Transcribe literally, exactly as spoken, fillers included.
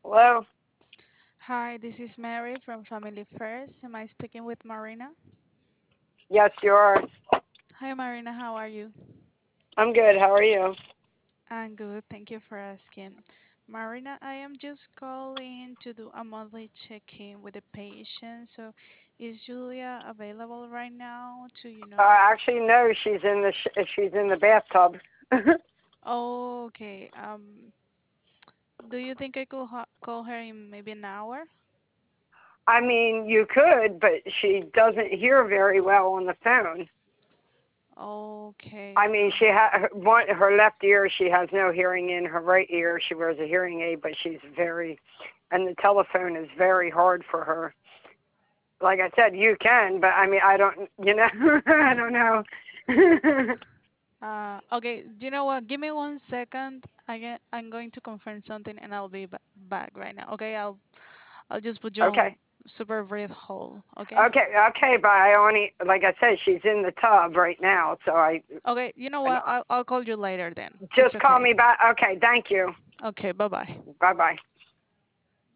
Hello? Hi, this is Mary from Family First. Am I speaking with Marina? Yes, you are. Hi, Marina. How are you? I'm good. How are you? I'm good. Thank you for asking. Marina, I am just calling to do a monthly check-in with the patient. So, is Julia available right now to, you Uh, know? actually, no. She's in the sh- she's in the bathtub. Oh, okay. Um, do you think I could ha call her in maybe an hour? I mean, you could, but she doesn't hear very well on the phone. Okay. I mean, she ha- her, one her left ear. She has no hearing in her right ear. She wears a hearing aid, but she's very, and the telephone is very hard for her. Like I said, you can, but I mean, I don't. You know, I don't know. Uh, okay. Do you know what? Give me one second. I get, I'm going to confirm something, and I'll be ba back right now. Okay. I'll I'll just put you Okay. on super brief hold, okay? Okay, okay, but I only, like I said, she's in the tub right now, so I, Okay, you know and what? I'll, I'll call you later then. It's just call okay. me back. Okay, thank you. Okay, bye bye. Bye bye.